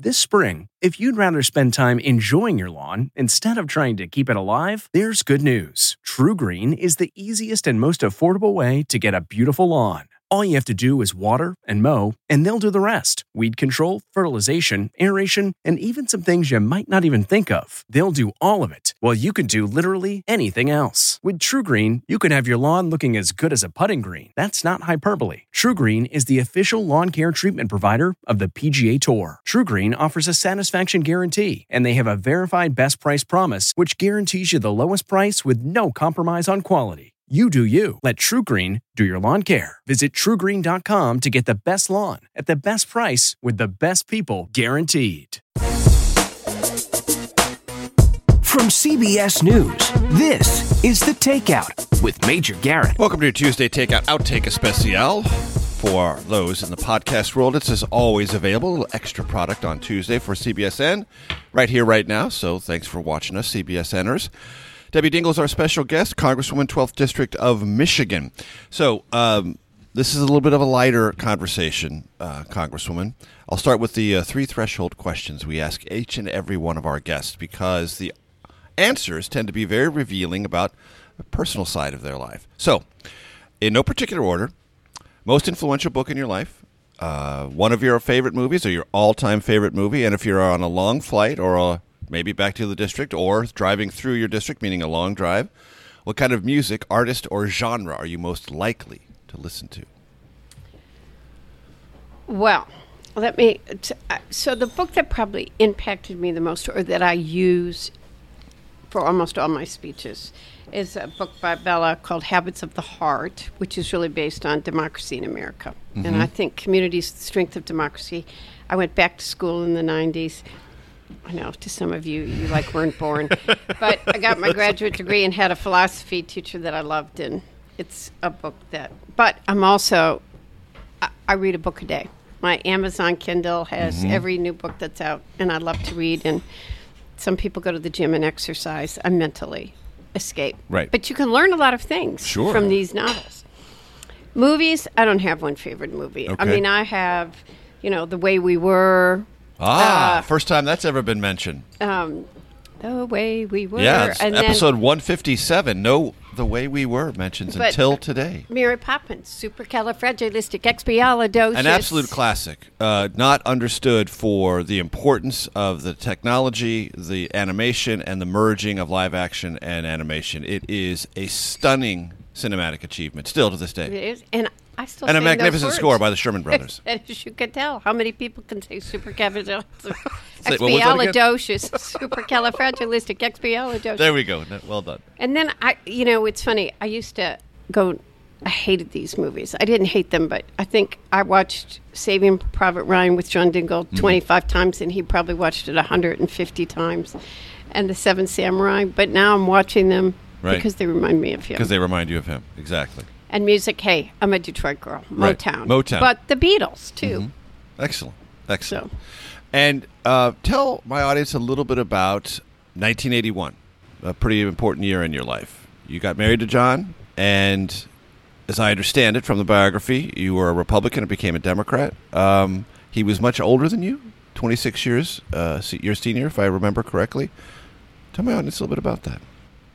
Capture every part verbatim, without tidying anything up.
This spring, if you'd rather spend time enjoying your lawn instead of trying to keep it alive, there's good news. TruGreen is the easiest and most affordable way to get a beautiful lawn. All you have to do is water and mow, and they'll do the rest. Weed control, fertilization, aeration, and even some things you might not even think of. They'll do all of it, while you can do literally anything else. With TruGreen, you can have your lawn looking as good as a putting green. That's not hyperbole. TruGreen is the official lawn care treatment provider of the P G A Tour. TruGreen offers a satisfaction guarantee, and they have a verified best price promise, which guarantees you the lowest price with no compromise on quality. You do you. Let TruGreen do your lawn care. Visit True Green dot com to get the best lawn at the best price with the best people guaranteed. From C B S News, this is The Takeout with Major Garrett. Welcome to your Tuesday Takeout Outtake Especial. For those in the podcast world, it's as always available. A little extra product on Tuesday for C B S N right here, right now. So thanks for watching us, C B S Ners. Debbie Dingell is our special guest, Congresswoman, twelfth District of Michigan. So um, this is a little bit of a lighter conversation, uh, Congresswoman. I'll start with the uh, three threshold questions we ask each and every one of our guests because the answers tend to be very revealing about the personal side of their life. So, in no particular order, most influential book in your life, uh, one of your favorite movies or your all-time favorite movie, and if you're on a long flight or a maybe back to the district or driving through your district, meaning a long drive, what kind of music, artist, or genre are you most likely to listen to? Well, let me... T- so the book that probably impacted me the most, or that I use for almost all my speeches, is a book by Bella called Habits of the Heart, which is really based on democracy in America. Mm-hmm. And I think community is the strength of democracy. I went back to school in the nineties. I know, to some of you, you like weren't born. But I got my graduate degree and had a philosophy teacher that I loved, and it's a book that... But I'm also... I, I read a book a day. My Amazon Kindle has mm-hmm. every new book that's out, and I love to read. And some people go to the gym and exercise. I mentally escape. Right. But you can learn a lot of things sure. from these novels. Movies, I don't have one favorite movie. Okay. I mean, I have, you know, The Way We Were... Ah, uh, first time that's ever been mentioned. Um, the Way We Were. Yeah, it's and episode then, one fifty-seven. No, The Way We Were mentions but until today. Mary Poppins, Supercalifragilisticexpialidocious. An absolute classic. Uh, not understood for the importance of the technology, the animation, and the merging of live action and animation. It is a stunning cinematic achievement, still to this day. It is, and I still and a sing magnificent those words. score by the Sherman Brothers. As you can tell, how many people can say supercalifragilisticexpialidocious? Say, what was that again? Supercalifragilisticexpialidocious. There we go. Well done. And then I, you know, it's funny. I used to go. I hated these movies. I didn't hate them, but I think I watched Saving Private Ryan with John Dingell mm-hmm. twenty-five times, and he probably watched it one hundred fifty times, and The Seven Samurai. But now I'm watching them right. because they remind me of him. Because they remind you of him, exactly. And music, hey, I'm a Detroit girl. Motown. Right. Motown. But the Beatles, too. Mm-hmm. Excellent. Excellent. So. And uh, tell my audience a little bit about nineteen eighty-one, a pretty important year in your life. You got married to John, and as I understand it from the biography, you were a Republican and became a Democrat. Um, he was much older than you, twenty-six years, uh, your senior, if I remember correctly. Tell my audience a little bit about that.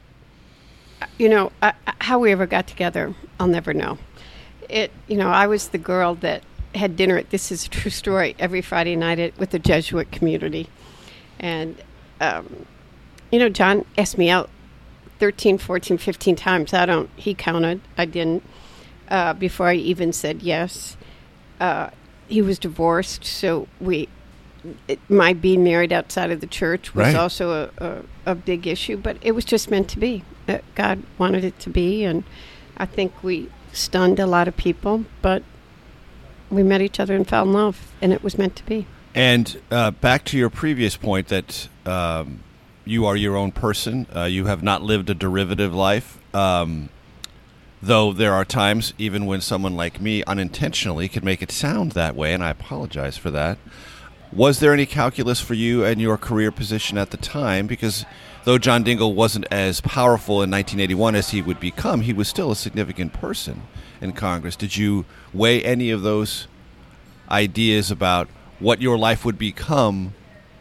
You know, uh, how we ever got together, I'll never know. It, you know, I was the girl that had dinner at, this is a true story, every Friday night at, with the Jesuit community. And, um, you know, John asked me out thirteen, fourteen, fifteen times. I don't, he counted, I didn't, uh, before I even said yes. Uh, he was divorced, so we, it, my being married outside of the church was right. also a, a, a big issue, but it was just meant to be. That God wanted it to be, and I think we stunned a lot of people, but we met each other and fell in love, and it was meant to be. And uh, back to your previous point that um, you are your own person. Uh, you have not lived a derivative life, um, though there are times, even when someone like me unintentionally could make it sound that way, and I apologize for that. Was there any calculus for you and your career position at the time? Because though John Dingell wasn't as powerful in nineteen eighty-one as he would become, he was still a significant person in Congress. Did you weigh any of those ideas about what your life would become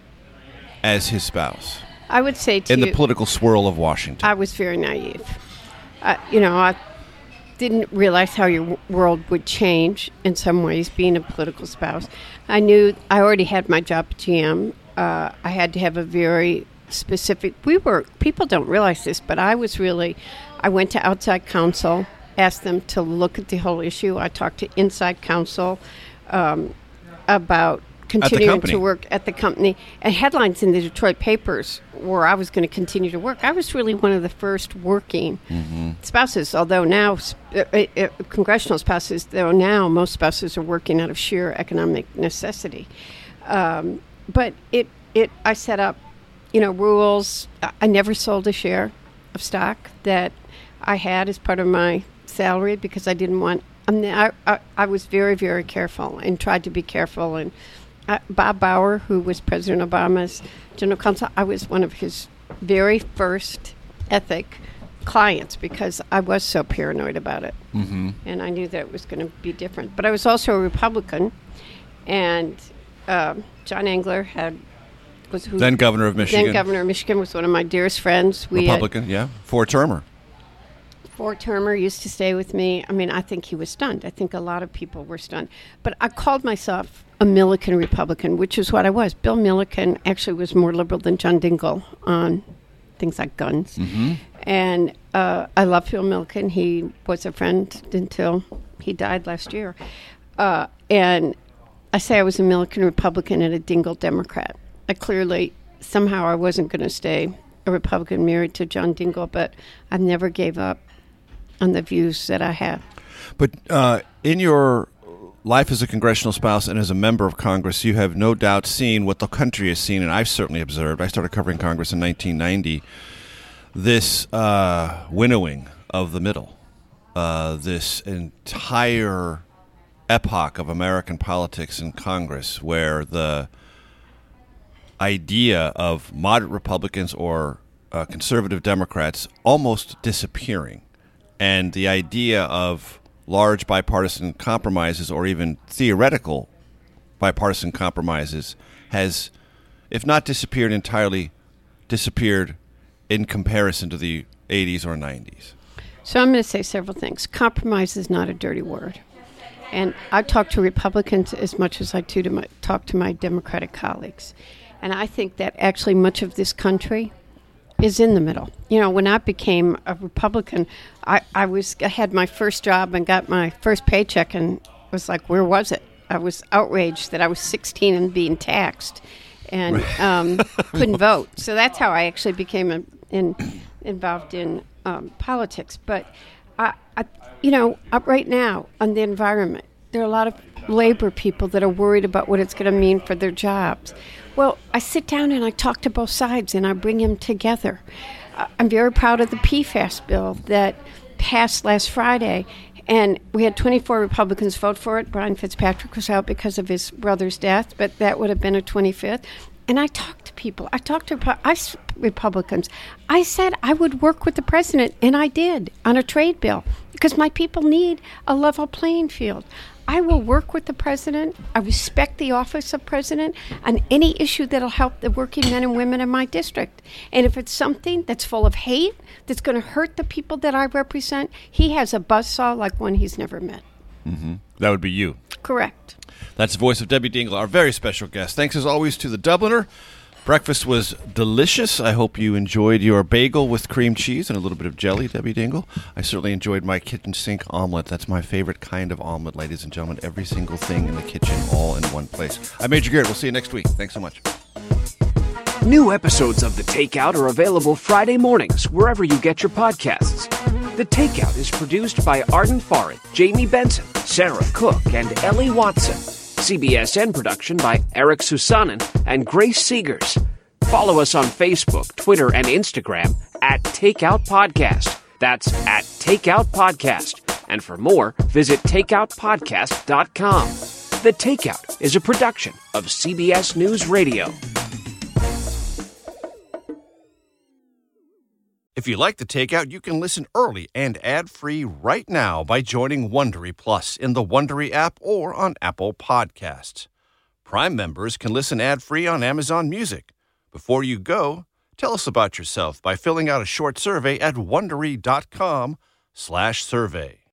as his spouse I would say to in you, the political swirl of Washington. I was very naive. Uh, you know, I didn't realize how your w- world would change in some ways, being a political spouse. I knew I already had my job at G M. Uh, I had to have a very specific, we were, people don't realize this, but I was really, I went to outside counsel, asked them to look at the whole issue. I talked to inside counsel um, about continuing to work at the company. And headlines in the Detroit papers where I was going to continue to work. I was really one of the first working mm-hmm. spouses, although now, uh, uh, congressional spouses, though now most spouses are working out of sheer economic necessity. Um, but it, it, I set up, you know, rules. I never sold a share of stock that I had as part of my salary because I didn't want, I mean, I, I, I was very, very careful and tried to be careful. And Uh, Bob Bauer, who was President Obama's general counsel, I was one of his very first ethic clients because I was so paranoid about it. Mm-hmm. And I knew that it was going to be different. But I was also a Republican, and uh, John Engler had was who then governor of Michigan. Then governor of Michigan was one of my dearest friends. We Republican, had, yeah, four-termer. Four-termer used to stay with me. I mean, I think he was stunned. I think a lot of people were stunned. But I called myself a Milliken Republican, which is what I was. Bill Milliken actually was more liberal than John Dingell on things like guns. Mm-hmm. And uh, I love Bill Milliken. He was a friend until he died last year. Uh, and I say I was a Milliken Republican and a Dingell Democrat. I clearly, somehow I wasn't going to stay a Republican married to John Dingell, but I never gave up on the views that I have. But uh, in your life as a congressional spouse and as a member of Congress, you have no doubt seen what the country has seen, and I've certainly observed. I started covering Congress in nineteen ninety. This uh, winnowing of the middle, uh, this entire epoch of American politics in Congress where the idea of moderate Republicans or uh, conservative Democrats almost disappearing, and the idea of large bipartisan compromises or even theoretical bipartisan compromises has, if not disappeared entirely, disappeared in comparison to the eighties or nineties. So I'm going to say several things. Compromise is not a dirty word. And I talk to Republicans as much as I do to my, talk to my Democratic colleagues. And I think that actually much of this country is in the middle. You know, when I became a Republican, I, I was I had my first job and got my first paycheck and was like, where was it? I was outraged that I was sixteen and being taxed and um, couldn't vote. So that's how I actually became a, in, involved in um, politics. But, I, I, you know, up right now on the environment, there are a lot of labor people that are worried about what it's going to mean for their jobs. Well, I sit down and I talk to both sides and I bring them together. Uh, I'm very proud of the P FAS bill that passed last Friday, and we had twenty-four Republicans vote for it. Brian Fitzpatrick was out because of his brother's death, but that would have been a twenty-fifth. And I talked to people. I talked to I, Republicans. I said I would work with the president, and I did, on a trade bill, because my people need a level playing field. I will work with the president. I respect the office of president on any issue that'll help the working men and women in my district. And if it's something that's full of hate, that's going to hurt the people that I represent, he has a buzzsaw like one he's never met. Mm-hmm. That would be you. Correct. That's the voice of Debbie Dingell, our very special guest. Thanks as always to the Dubliner. Breakfast was delicious. I hope you enjoyed your bagel with cream cheese and a little bit of jelly, Debbie Dingell. I certainly enjoyed my kitchen sink omelet. That's my favorite kind of omelet, ladies and gentlemen. Every single thing in the kitchen, all in one place. I'm Major Garrett. We'll see you next week. Thanks so much. New episodes of The Takeout are available Friday mornings wherever you get your podcasts. The Takeout is produced by Arden Farid, Jamie Benson, Sarah Cook, and Ellie Watson. C B S N production by Eric Susanen and Grace Seegers. Follow us on Facebook, Twitter, and Instagram at Takeout Podcast. That's at Takeout Podcast. And for more, visit takeout podcast dot com. The Takeout is a production of C B S News Radio. If you like The Takeout, you can listen early and ad-free right now by joining Wondery Plus in the Wondery app or on Apple Podcasts. Prime members can listen ad-free on Amazon Music. Before you go, tell us about yourself by filling out a short survey at Wondery dot com slash survey.